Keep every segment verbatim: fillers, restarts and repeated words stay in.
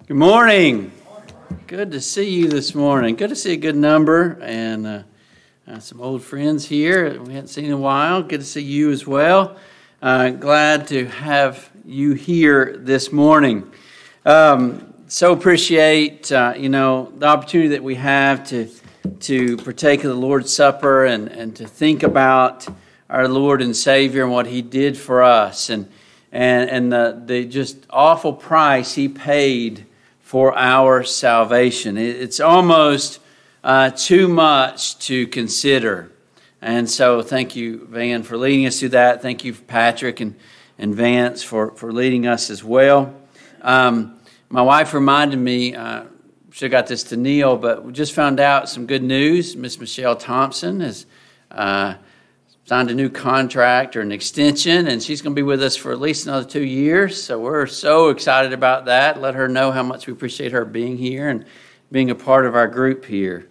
Good morning. Good to see you this morning. Good to see a good number and uh, uh, some old friends here we hadn't seen in a while. Good to see you as well. Uh, glad to have you here this morning. Um, so appreciate uh, you know the opportunity that we have to to partake of the Lord's Supper and and to think about our Lord and Savior and what He did for us and and and the the just awful price He paid for our salvation. It's almost uh, too much to consider. And so thank you, Van, for leading us through that. Thank you, Patrick and, and Vance, for, for leading us as well. Um, my wife reminded me, uh, should have got this to Neil, but we just found out some good news. Miss Michelle Thompson has uh, signed a new contract or an extension, and she's going to be with us for at least another two years. So we're so excited about that. Let her know how much we appreciate her being here and being a part of our group here.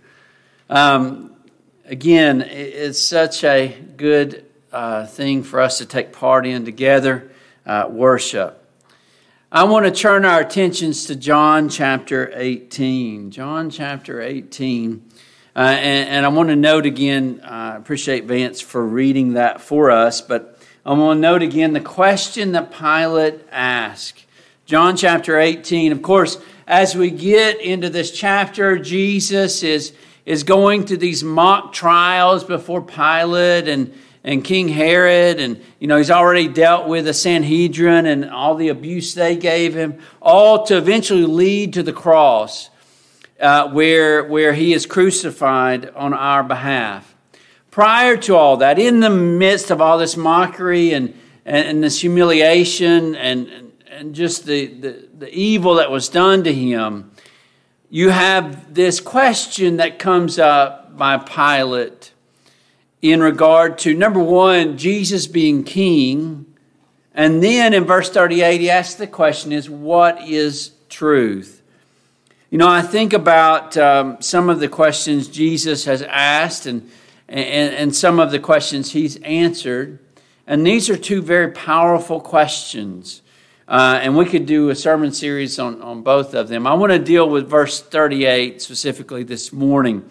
Um, again, it's such a good uh, thing for us to take part in together, uh, worship. I want to turn our attentions to John chapter eighteen. John chapter eighteen. Uh, and, and I want to note again, I uh, appreciate Vance for reading that for us, but I want to note again the question that Pilate asked. John chapter eighteen. Of course, as we get into this chapter, Jesus is, is going through these mock trials before Pilate and, and King Herod. And, you know, he's already dealt with the Sanhedrin and all the abuse they gave him, all to eventually lead to the cross. Uh, where where he is crucified on our behalf. Prior to all that, in the midst of all this mockery and, and, and this humiliation and, and, and just the, the, the evil that was done to him, you have this question that comes up by Pilate in regard to, number one, Jesus being king. And then in verse thirty-eight, he asks the question is, what is truth? You know, I think about um, some of the questions Jesus has asked and, and, and some of the questions he's answered. And these are two very powerful questions. Uh, and we could do a sermon series on, on both of them. I want to deal with verse thirty-eight specifically this morning.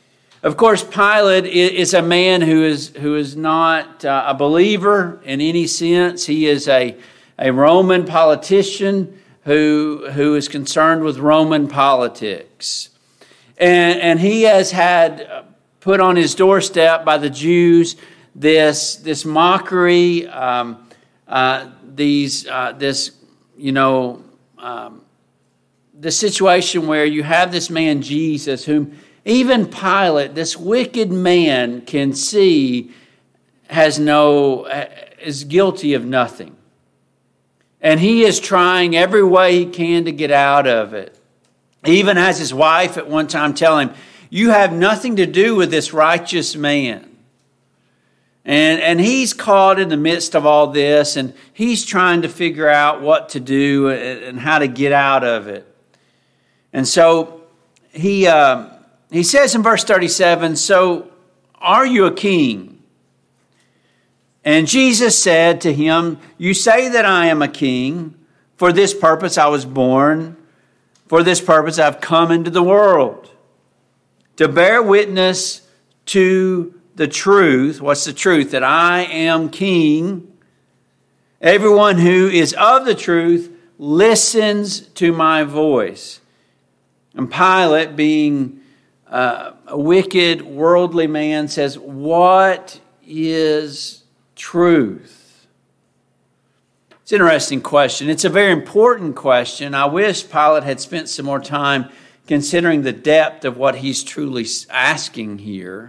Of course, Pilate is a man who is who is not uh, a believer in any sense. He is a, a Roman politician who who is concerned with Roman politics. And, and he has had put on his doorstep by the Jews this, this mockery, um, uh, these uh, this, you know, um, the situation where you have this man Jesus, whom even Pilate, this wicked man, can see has no, is guilty of nothing. And he is trying every way he can to get out of it. He even has his wife at one time tell him, you have nothing to do with this righteous man. And, and he's caught in the midst of all this, and he's trying to figure out what to do and how to get out of it. And so he, uh, he says in verse thirty-seven, so are you a king? And Jesus said to him, you say that I am a king. For this purpose I was born. For this purpose I've come into the world. To bear witness to the truth. What's the truth? That I am king. Everyone who is of the truth listens to my voice. And Pilate, being uh, a wicked, worldly man, says, what is truth? It's an interesting question. It's a very important question. I wish Pilate had spent some more time considering the depth of what he's truly asking here.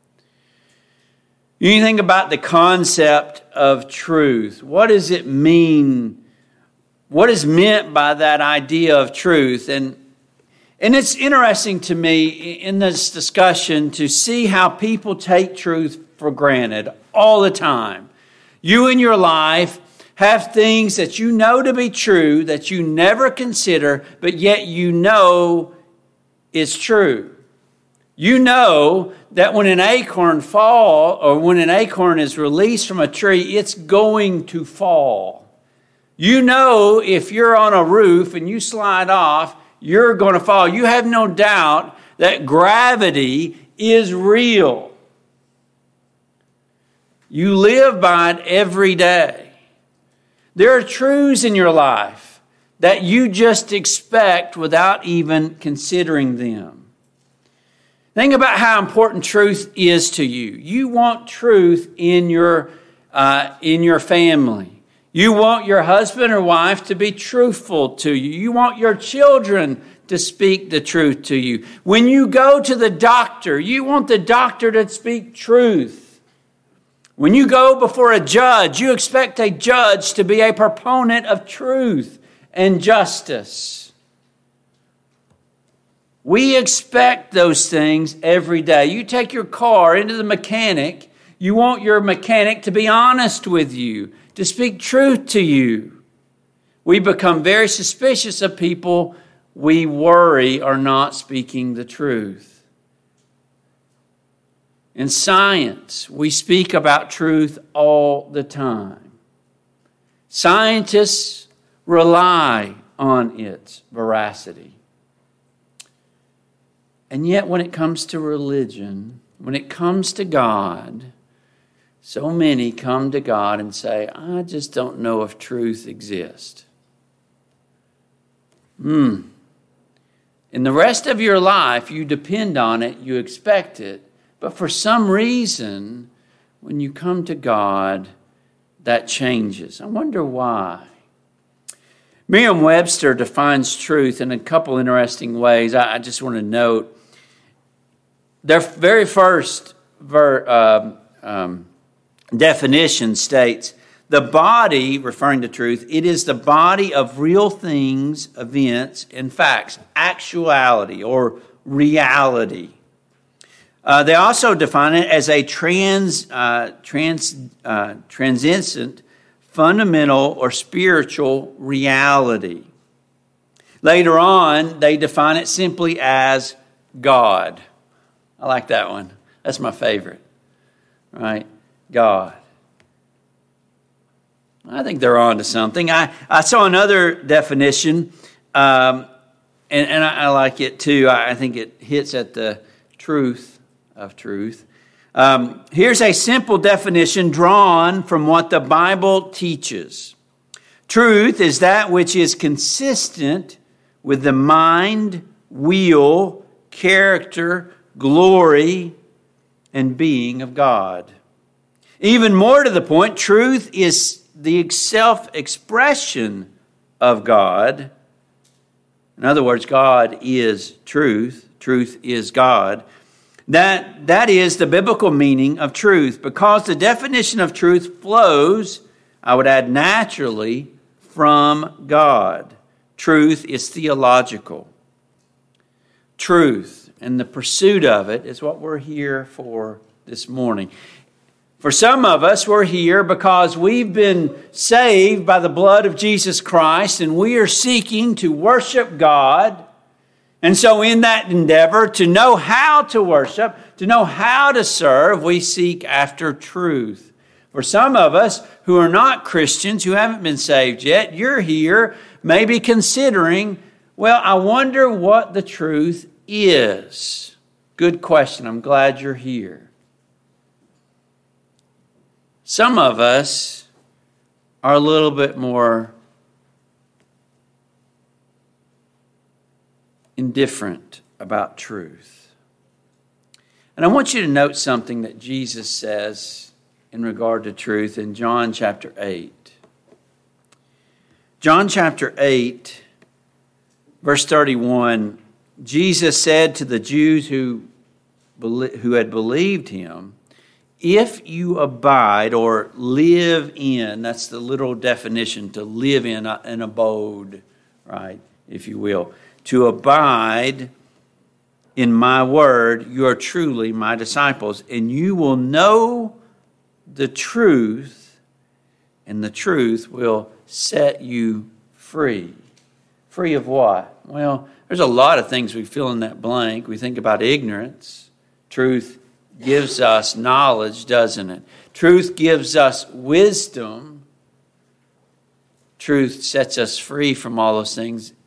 You think about the concept of truth. What does it mean? What is meant by that idea of truth? And, and it's interesting to me in this discussion to see how people take truth for granted all the time. You in your life have things that you know to be true that you never consider, but yet you know is true. You know that when an acorn fall or when an acorn is released from a tree, it's going to fall. You know if you're on a roof and you slide off, you're going to fall. You have no doubt that gravity is real. You live by it every day. There are truths in your life that you just expect without even considering them. Think about how important truth is to you. You want truth in your, uh, in your family. You want your husband or wife to be truthful to you. You want your children to speak the truth to you. When you go to the doctor, you want the doctor to speak truth. When you go before a judge, you expect a judge to be a proponent of truth and justice. We expect those things every day. You take your car into the mechanic, you want your mechanic to be honest with you, to speak truth to you. We become very suspicious of people we worry are not speaking the truth. In science, we speak about truth all the time. Scientists rely on its veracity. And yet when it comes to religion, when it comes to God, so many come to God and say, I just don't know if truth exists. Hmm. In the rest of your life, you depend on it, you expect it. But for some reason, when you come to God, that changes. I wonder why. Merriam-Webster defines truth in a couple interesting ways. I, I just want to note their very first ver, uh, um, definition states, the body, referring to truth, it is the body of real things, events, and facts, actuality or reality. Uh, they also define it as a trans, uh, trans, uh, transcendent, fundamental, or spiritual reality. Later on, they define it simply as God. I like that one. That's my favorite. Right? God. I think they're on to something. I, I saw another definition, um, and, and I, I like it too. I, I think it hits at the truth of truth. Um, here's a simple definition drawn from what the Bible teaches. Truth is that which is consistent with the mind, will, character, glory, and being of God. Even more to the point, truth is the self-expression of God. In other words, God is truth. Truth is God. That, that is the biblical meaning of truth. Because the definition of truth flows, I would add naturally, from God. Truth is theological. Truth and the pursuit of it is what we're here for this morning. For some of us, we're here because we've been saved by the blood of Jesus Christ, and we are seeking to worship God. And so in that endeavor to know how to worship, to know how to serve, we seek after truth. For some of us who are not Christians, who haven't been saved yet, you're here maybe considering, well, I wonder what the truth is. Good question. I'm glad you're here. Some of us are a little bit more indifferent about truth. And I want you to note something that Jesus says in regard to truth in John chapter eight. John chapter eight, verse thirty-one, Jesus said to the Jews who, who had believed him, if you abide or live in, that's the literal definition, to live in an abode, right, if you will. To abide in my word, you are truly my disciples, and you will know the truth, and the truth will set you free. Free of what? Well, there's a lot of things we fill in that blank. We think about ignorance. Truth gives us knowledge, doesn't it? Truth gives us wisdom. Truth sets us free from all those things.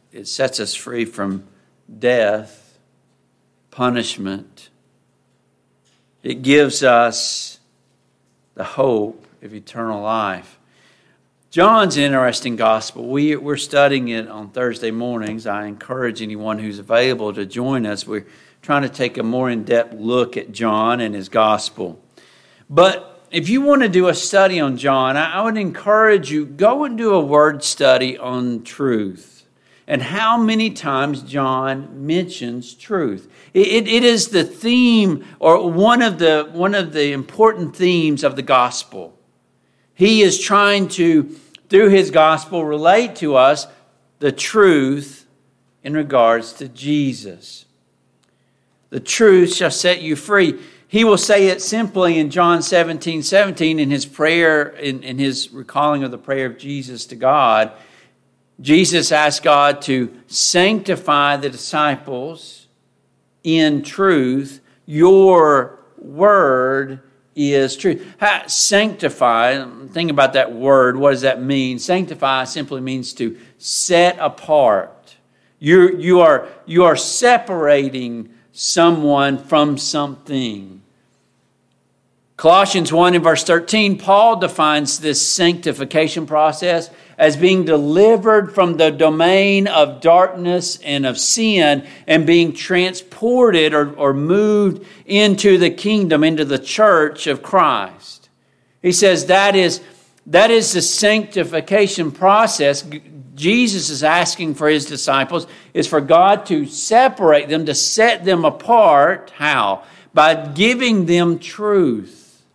it sets us free from death, punishment. It gives us the hope of eternal life. John's an interesting gospel. We, we're studying it on Thursday mornings. I encourage anyone who's available to join us. We're trying to take a more in-depth look at John and his gospel. But if you want to do a study on John, I, I would encourage you, go and do a word study on truth and how many times John mentions truth. It, it, it is the theme, or one of the one of the important themes of the gospel. He is trying to, through his gospel, relate to us the truth in regards to Jesus. The truth shall set you free. He will say it simply in John seventeen seventeen in his prayer, in, in his recalling of the prayer of Jesus to God. Jesus asked God to sanctify the disciples in truth. Your word is truth. How, sanctify, think about that word. What does that mean? Sanctify simply means to set apart. You, you, are, you are separating someone from something. Colossians one and verse thirteen, Paul defines this sanctification process as being delivered from the domain of darkness and of sin and being transported or, or moved into the kingdom, into the church of Christ. He says that is, that is the sanctification process. Jesus is asking for his disciples is for God to separate them, to set them apart. How? By giving them truth.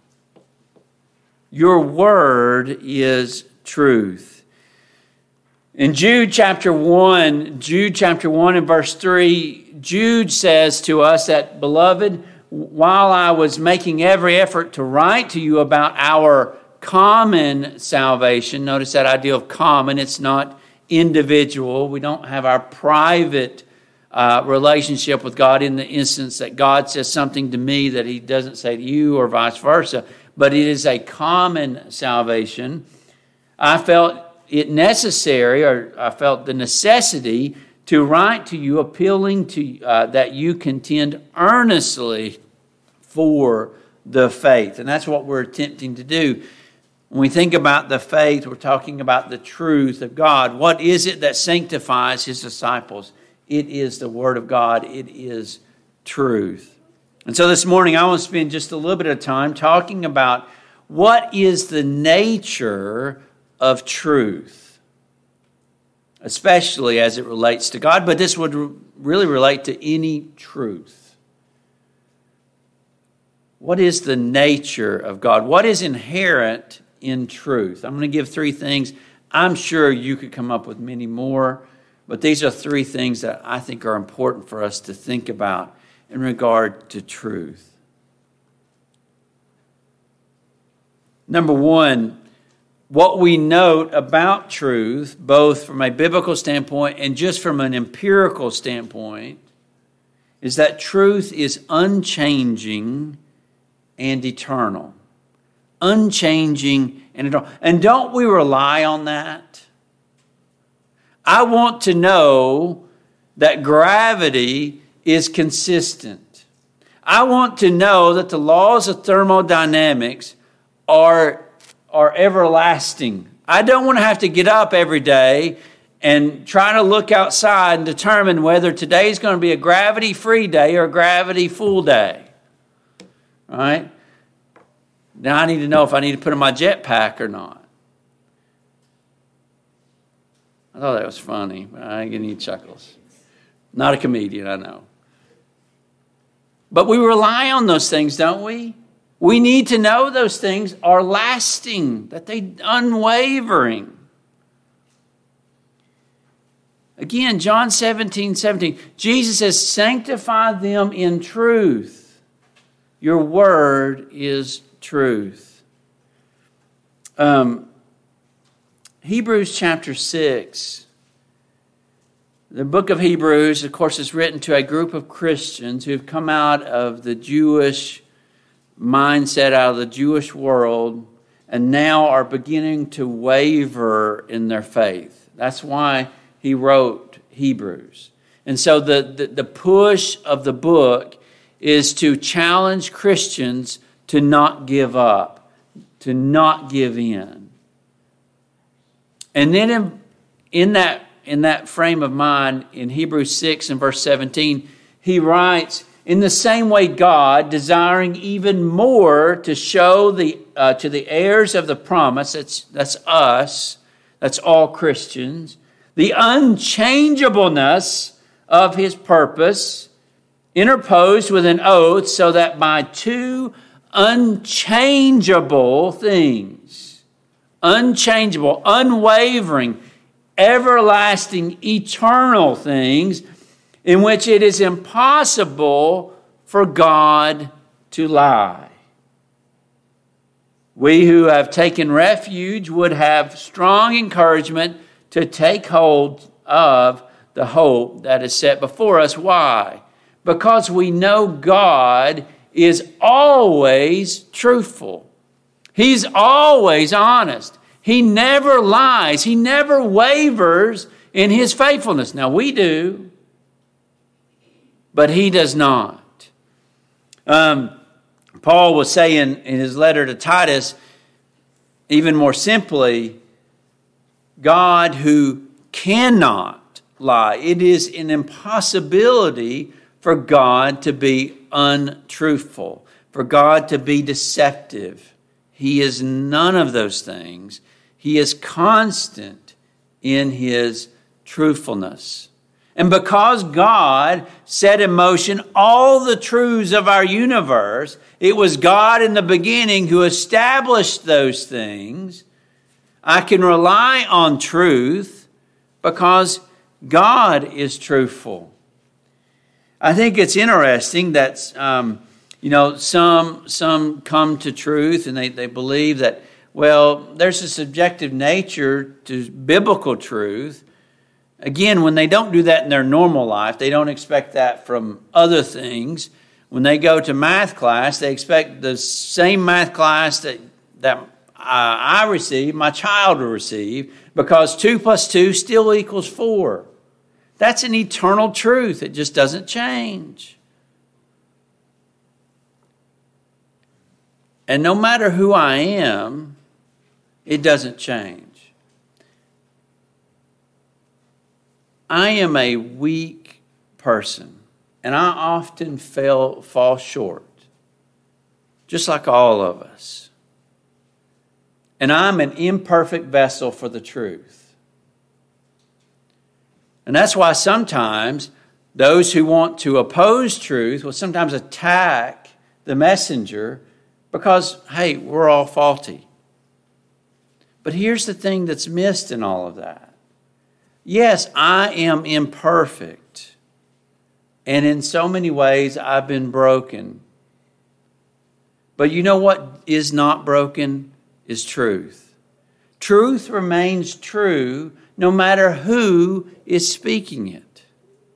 Your word is truth. In Jude chapter one, Jude chapter one and verse three, Jude says to us that, beloved, while I was making every effort to write to you about our common salvation, notice that idea of common, it's not individual. We don't have our private uh, relationship with God in the instance that God says something to me that he doesn't say to you or vice versa. But it is a common salvation. I felt it necessary, or I felt the necessity to write to you, appealing to uh, that you contend earnestly for the faith. And that's what we're attempting to do. When we think about the faith, we're talking about the truth of God. What is it that sanctifies his disciples? It is the word of God. It is truth. And so this morning, I want to spend just a little bit of time talking about what is the nature of truth, especially as it relates to God, but this would really relate to any truth. What is the nature of God? What is inherent in truth? I'm going to give three things. I'm sure you could come up with many more, but these are three things that I think are important for us to think about in regard to truth. Number one, what we note about truth, both from a biblical standpoint and just from an empirical standpoint, is that truth is unchanging and eternal. Unchanging and eternal. And don't we rely on that? I want to know that gravity is consistent. I want to know that the laws of thermodynamics are, are everlasting. I don't want to have to get up every day and try to look outside and determine whether today is going to be a gravity-free day or a gravity-full day. All right? Now I need to know if I need to put on my jetpack or not. I thought that was funny, but I didn't get any chuckles. Not a comedian, I know. But we rely on those things, don't we? We need to know those things are lasting, that they're unwavering. Again, John seventeen seventeen, Jesus says, sanctify them in truth. Your word is truth. Um, Hebrews chapter six. The book of Hebrews, of course, is written to a group of Christians who have come out of the Jewish mindset, out of the Jewish world, and now are beginning to waver in their faith. That's why he wrote Hebrews. And so the, the, the push of the book is to challenge Christians to not give up, to not give in. And then in, in that in that frame of mind, in Hebrews six and verse seventeen, he writes, in the same way God, desiring even more to show the uh, to the heirs of the promise, that's, that's us, that's all Christians, the unchangeableness of his purpose, interposed with an oath, so that by two unchangeable things, unchangeable, unwavering, everlasting, eternal things, in which it is impossible for God to lie. We who have taken refuge would have strong encouragement to take hold of the hope that is set before us. Why? Because we know God is always truthful. He's always honest. He never lies. He never wavers in his faithfulness. Now we do, but he does not. Um, Paul was saying in his letter to Titus, even more simply, God who cannot lie. It is an impossibility for God to be untruthful, for God to be deceptive. He is none of those things. He is constant in his truthfulness. And because God set in motion all the truths of our universe, it was God in the beginning who established those things. I can rely on truth because God is truthful. I think it's interesting that, um, you know, some some come to truth and they, they believe that, well, there's a subjective nature to biblical truth. Again, when they don't do that in their normal life, they don't expect that from other things. When they go to math class, they expect the same math class that, that uh, I receive, my child will receive, because two plus two still equals four. That's an eternal truth. It just doesn't change. And no matter who I am, it doesn't change. I am a weak person, and I often fail, fall short, just like all of us. And I'm an imperfect vessel for the truth. And that's why sometimes those who want to oppose truth will sometimes attack the messenger because, hey, we're all faulty. But here's the thing that's missed in all of that. Yes, I am imperfect. And in so many ways, I've been broken. But you know what is not broken? Is truth. Truth remains true no matter who is speaking it.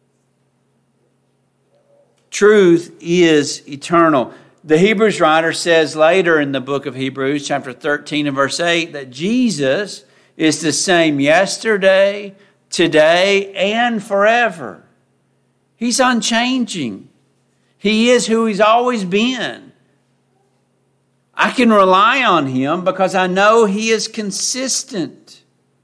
Truth is eternal. The Hebrews writer says later in the book of Hebrews, chapter thirteen and verse eight, that Jesus is the same yesterday, today, and forever. He's unchanging. He is who he's always been. I can rely on him because I know he is consistent.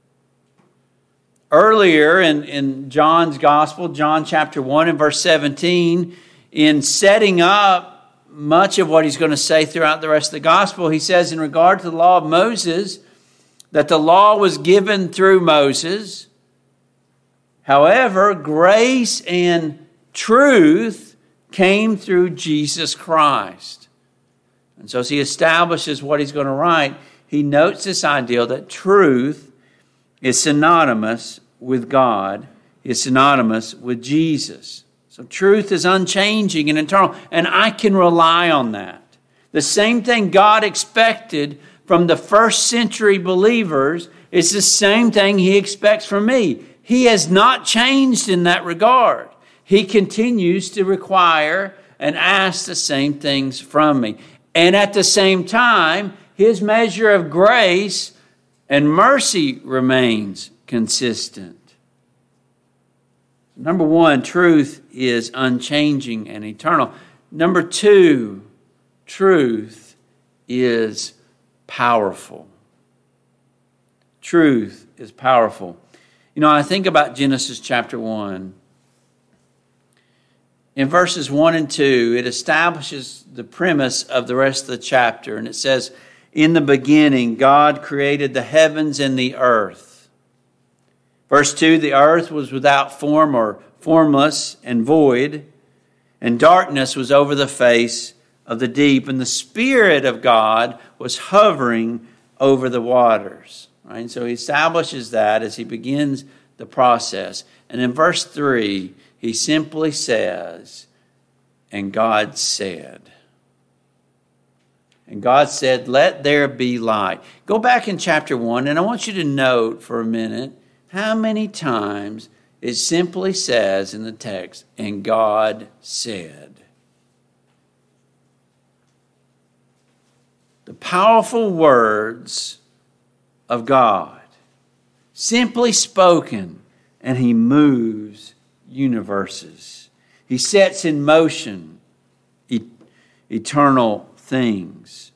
Earlier in, in John's Gospel, John chapter one and verse seventeen, in setting up much of what he's going to say throughout the rest of the Gospel, he says in regard to the law of Moses, that the law was given through Moses. However, grace and truth came through Jesus Christ. And so as he establishes what he's going to write, he notes this idea that truth is synonymous with God, is synonymous with Jesus. So truth is unchanging and eternal, and I can rely on that. The same thing God expected from the first century believers is the same thing he expects from me. He has not changed in that regard. He continues to require and ask the same things from me. And at the same time, his measure of grace and mercy remains consistent. Number one, truth is unchanging and eternal. Number two, truth is powerful. Truth is powerful. You know, I think about Genesis chapter one. In verses one and two, it establishes the premise of the rest of the chapter. And it says, in the beginning, God created the heavens and the earth. Verse two, the earth was without form or formless and void, and darkness was over the face of the deep, and the Spirit of God was hovering over the waters. Right? And so he establishes that as he begins the process. And in verse three, he simply says, and God said. And God said, let there be light. Go back in chapter one, and I want you to note for a minute how many times it simply says in the text, and God said. The powerful words of God, simply spoken, and he moves universes. He sets in motion e- eternal things.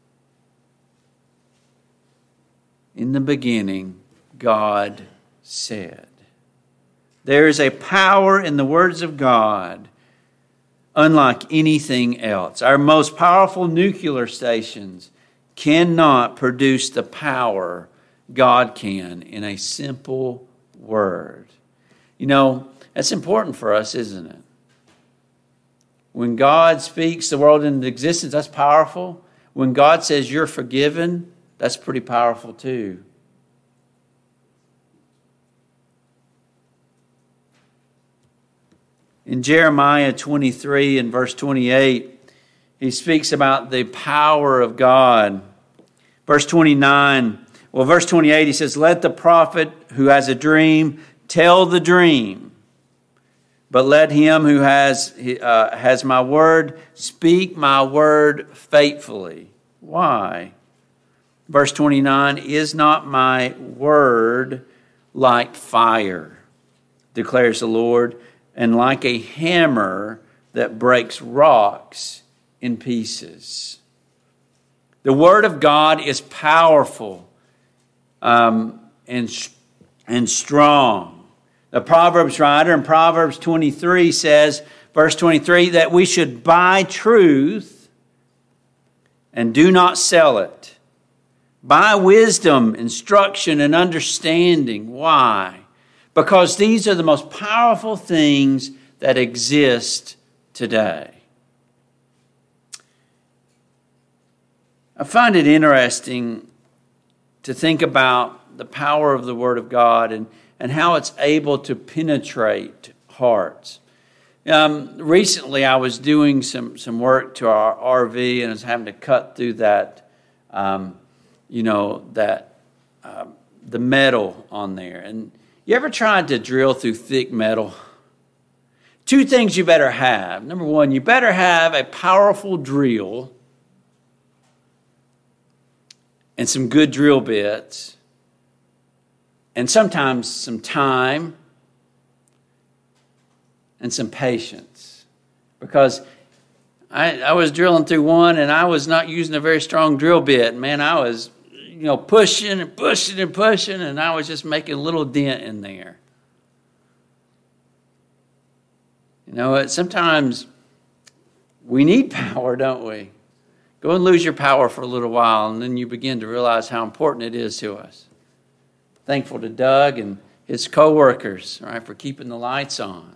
In the beginning, God said. There is a power in the words of God unlike anything else. Our most powerful nuclear stations cannot produce the power God can in a simple word. You know, that's important for us, isn't it? When God speaks the world into existence, that's powerful. When God says you're forgiven, that's pretty powerful too. In Jeremiah twenty-three and verse twenty-eight, he speaks about the power of God. Verse twenty-nine, well, verse twenty-eight, he says, let the prophet who has a dream tell the dream, but let him who has, uh, has my word speak my word faithfully. Why? Verse twenty-nine, is not my word like fire, declares the Lord, and like a hammer that breaks rocks in pieces. The word of God is powerful um, and, and strong. The Proverbs writer in Proverbs twenty-three says, verse twenty-three, that we should buy truth and do not sell it. Buy wisdom, instruction, and understanding. Why? Because these are the most powerful things that exist today. I find it interesting to think about the power of the Word of God and, and how it's able to penetrate hearts. Um, recently, I was doing some, some work to our R V and I was having to cut through that, um, you know, that uh, the metal on there. And you ever tried to drill through thick metal? Two things you better have. Number one, you better have a powerful drill and some good drill bits and sometimes some time and some patience. Because I, I was drilling through one and I was not using a very strong drill bit. Man, I was you know, pushing and pushing and pushing, and I was just making a little dent in there. You know, sometimes we need power, don't we? Go and lose your power for a little while, and then you begin to realize how important it is to us. Thankful to Doug and his co-workers, right, for keeping the lights on.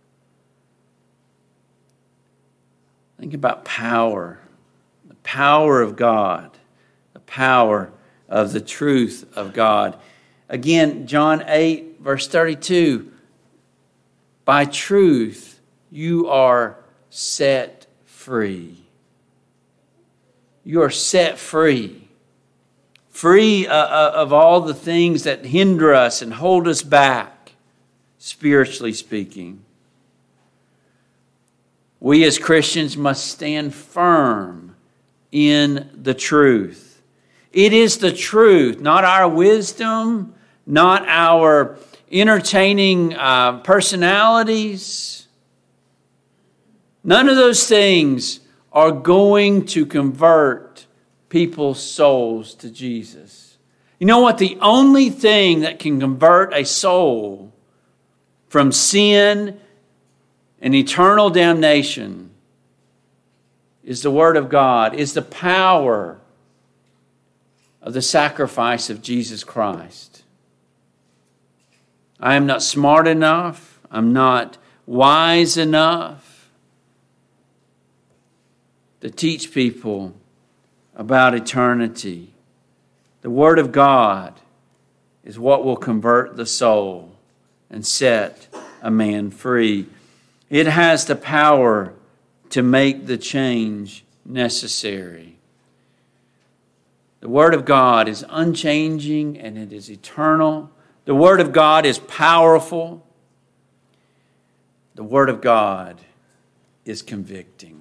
Think about power, the power of God, the power of the truth of God. Again, John eight, verse thirty-two, by truth you are set free. You are set free. Free uh, of all the things that hinder us and hold us back, spiritually speaking. We as Christians must stand firm in the truth. It is the truth, not our wisdom, not our entertaining uh, personalities. None of those things are going to convert people's souls to Jesus. You know what? The only thing that can convert a soul from sin and eternal damnation is the Word of God, is the power of the sacrifice of Jesus Christ. I am not smart enough. I'm not wise enough to teach people about eternity. The Word of God is what will convert the soul and set a man free. It has the power to make the change necessary. The Word of God is unchanging and it is eternal. The Word of God is powerful. The Word of God is convicting.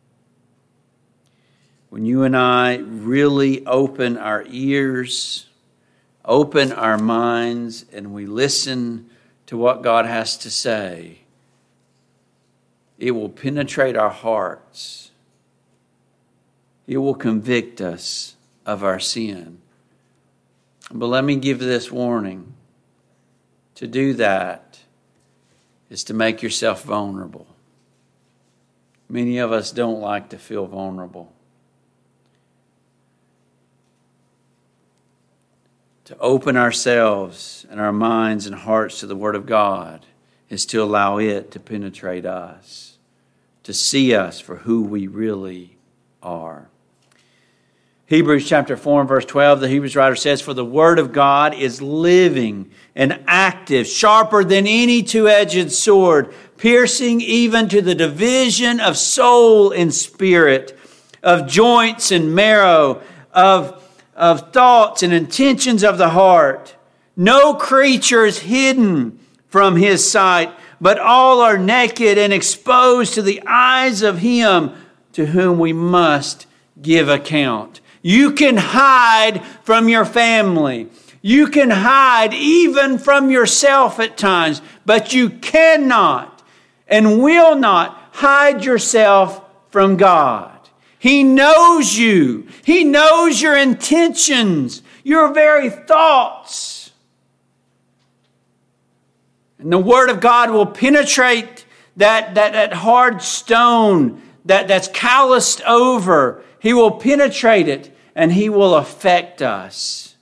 When you and I really open our ears, open our minds, and we listen to what God has to say, it will penetrate our hearts. It will convict us of our sin. But let me give this warning. To do that is to make yourself vulnerable. Many of us don't like to feel vulnerable. To open ourselves and our minds and hearts to the Word of God is to allow it to penetrate us, to see us for who we really are. Hebrews chapter four and verse twelve, the Hebrews writer says, "For the Word of God is living and active, sharper than any two-edged sword, piercing even to the division of soul and spirit, of joints and marrow, of, of thoughts and intentions of the heart. No creature is hidden from His sight, but all are naked and exposed to the eyes of Him to whom we must give account." You can hide from your family. You can hide even from yourself at times, but you cannot and will not hide yourself from God. He knows you. He knows your intentions, your very thoughts. And the Word of God will penetrate that, that, that hard stone that, that's calloused over. He will penetrate it. And He will affect us.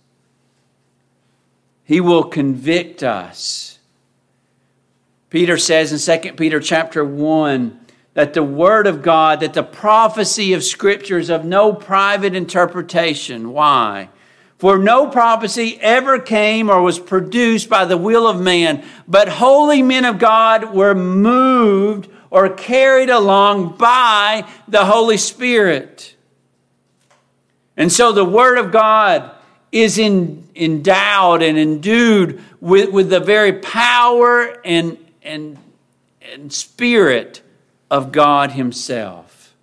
He will convict us. Peter says in Second Peter chapter one that the Word of God, that the prophecy of Scripture is of no private interpretation. Why? For no prophecy ever came or was produced by the will of man, but holy men of God were moved or carried along by the Holy Spirit. And so the Word of God is in, endowed and endued with, with the very power and, and, and Spirit of God Himself.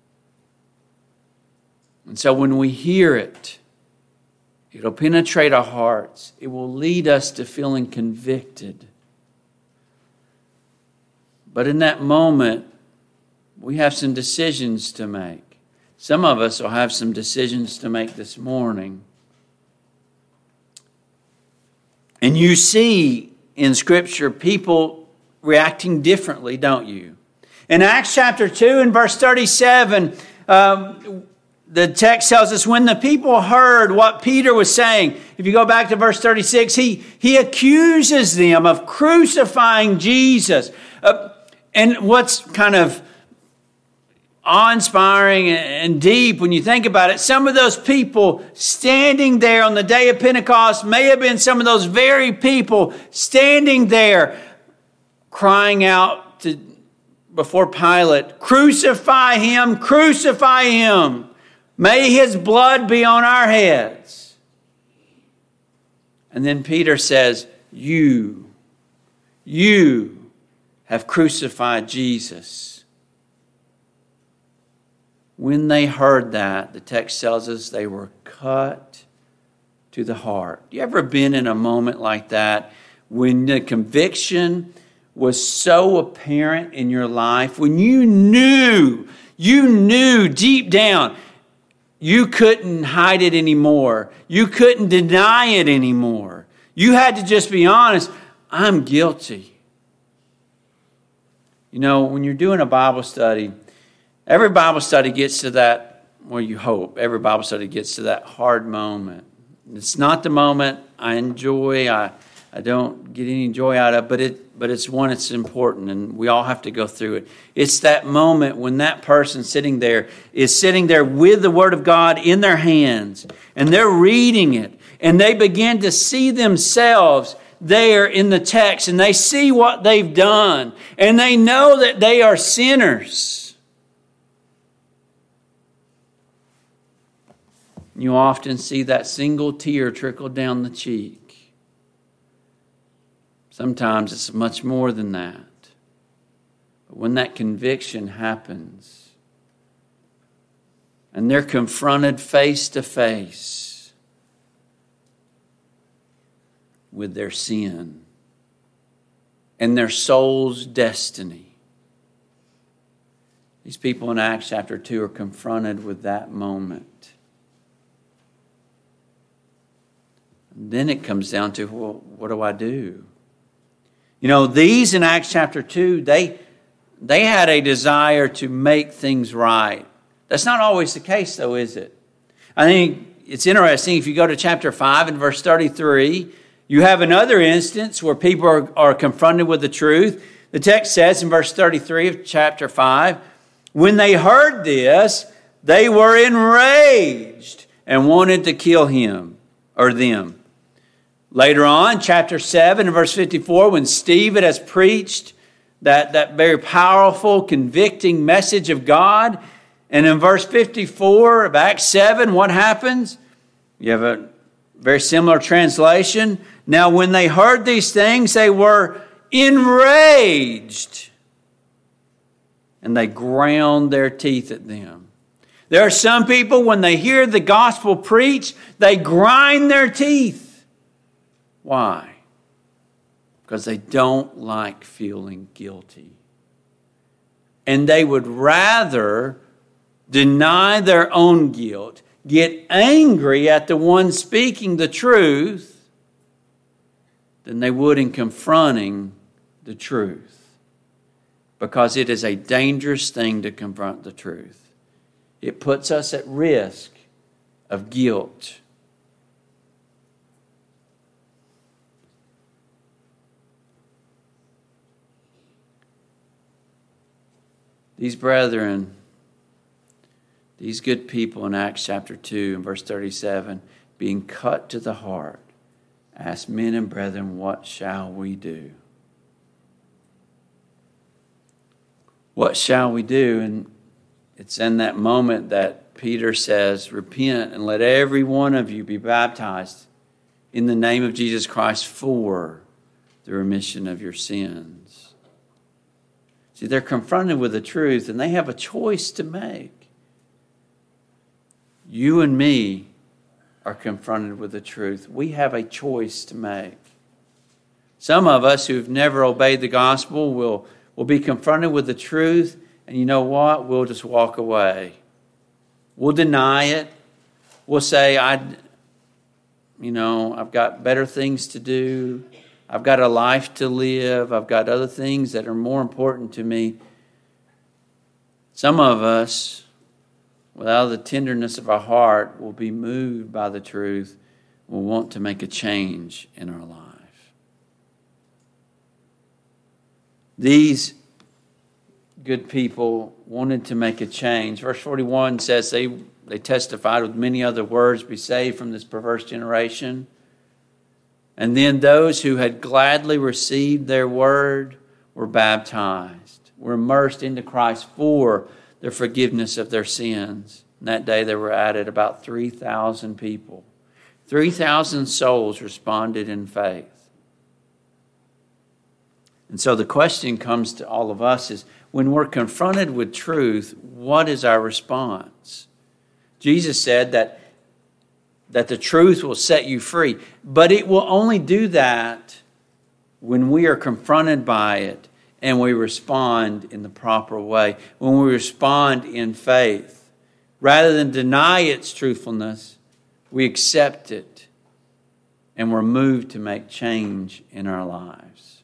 And so when we hear it, it'll penetrate our hearts. It will lead us to feeling convicted. But in that moment, we have some decisions to make. Some of us will have some decisions to make this morning. And you see in Scripture people reacting differently, don't you? In Acts chapter two and verse thirty-seven, um, the text tells us when the people heard what Peter was saying, if you go back to verse thirty-six, he, he accuses them of crucifying Jesus. Uh, and what's kind of awe-inspiring and deep when you think about it, some of those people standing there on the day of Pentecost may have been some of those very people standing there crying out to, before Pilate, "Crucify Him, crucify Him. May His blood be on our heads." And then Peter says, you, you have crucified Jesus. When they heard that, the text tells us they were cut to the heart. You ever been in a moment like that when the conviction was so apparent in your life, when you knew, you knew deep down, you couldn't hide it anymore. You couldn't deny it anymore. You had to just be honest. I'm guilty. You know, when you're doing a Bible study, every Bible study gets to that, well, you hope, every Bible study gets to that hard moment. It's not the moment I enjoy, I, I don't get any joy out of, but it, but it's one that's important, and we all have to go through it. It's that moment when that person sitting there is sitting there with the Word of God in their hands, and they're reading it, and they begin to see themselves there in the text, and they see what they've done, and they know that they are sinners. You often see that single tear trickle down the cheek. Sometimes it's much more than that. But when that conviction happens, and they're confronted face to face with their sin and their soul's destiny. These people in Acts chapter two are confronted with that moment. And then it comes down to, well, what do I do? You know, these in Acts chapter two, they, they had a desire to make things right. That's not always the case, though, is it? I think it's interesting. If you go to chapter five and verse thirty-three, you have another instance where people are, are confronted with the truth. The text says in verse thirty-three of chapter five, when they heard this, they were enraged and wanted to kill him or them. Later on, chapter seven and verse fifty-four, when Stephen has preached that, that very powerful, convicting message of God, and in verse fifty-four of Acts seven, what happens? You have a very similar translation. Now, when they heard these things, they were enraged, and they ground their teeth at them. There are some people, when they hear the gospel preached, they grind their teeth. Why? Because they don't like feeling guilty. And they would rather deny their own guilt, get angry at the one speaking the truth, than they would in confronting the truth. Because it is a dangerous thing to confront the truth. It puts us at risk of guilt. These brethren, these good people in Acts chapter two and verse thirty-seven, being cut to the heart, asked, men and brethren, what shall we do? What shall we do? And it's in that moment that Peter says, repent and let every one of you be baptized in the name of Jesus Christ for the remission of your sins. See, they're confronted with the truth, and they have a choice to make. You and me are confronted with the truth. We have a choice to make. Some of us who've never obeyed the gospel will, will be confronted with the truth, and you know what? We'll just walk away. We'll deny it. We'll say, I, you know, I've got better things to do. I've got a life to live. I've got other things that are more important to me. Some of us, without the tenderness of our heart, will be moved by the truth, will want to make a change in our life. These good people wanted to make a change. Verse forty-one says they, they testified with many other words, be saved from this perverse generation. And then those who had gladly received their word were baptized, were immersed into Christ for the forgiveness of their sins. And that day there were added about three thousand people. three thousand souls responded in faith. And so the question comes to all of us is, when we're confronted with truth, what is our response? Jesus said that that the truth will set you free. But it will only do that when we are confronted by it and we respond in the proper way, when we respond in faith, rather than deny its truthfulness, we accept it and we're moved to make change in our lives.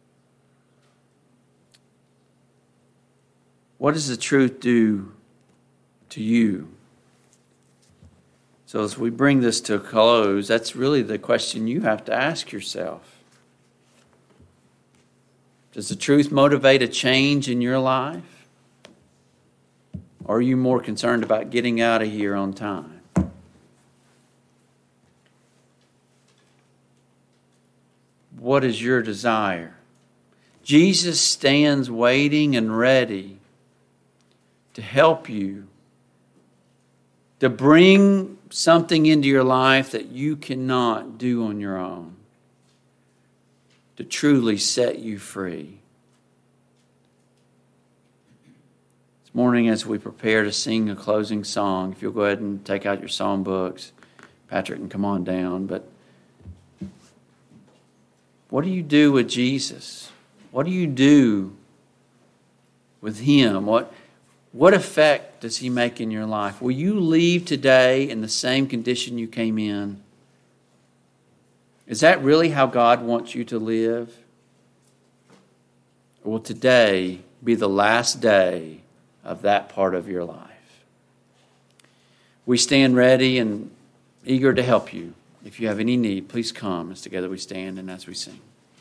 What does the truth do to you? So as we bring this to a close, that's really the question you have to ask yourself. Does the truth motivate a change in your life? Or are you more concerned about getting out of here on time? What is your desire? Jesus stands waiting and ready to help you, to bring something into your life that you cannot do on your own, to truly set you free. This morning, as we prepare to sing a closing song, if you'll go ahead and take out your song books, Patrick can come on down. But what do you do with Jesus? What do you do with Him? What What effect does He make in your life? Will you leave today in the same condition you came in? Is that really how God wants you to live? Or will today be the last day of that part of your life? We stand ready and eager to help you. If you have any need, please come as together we stand and as we sing.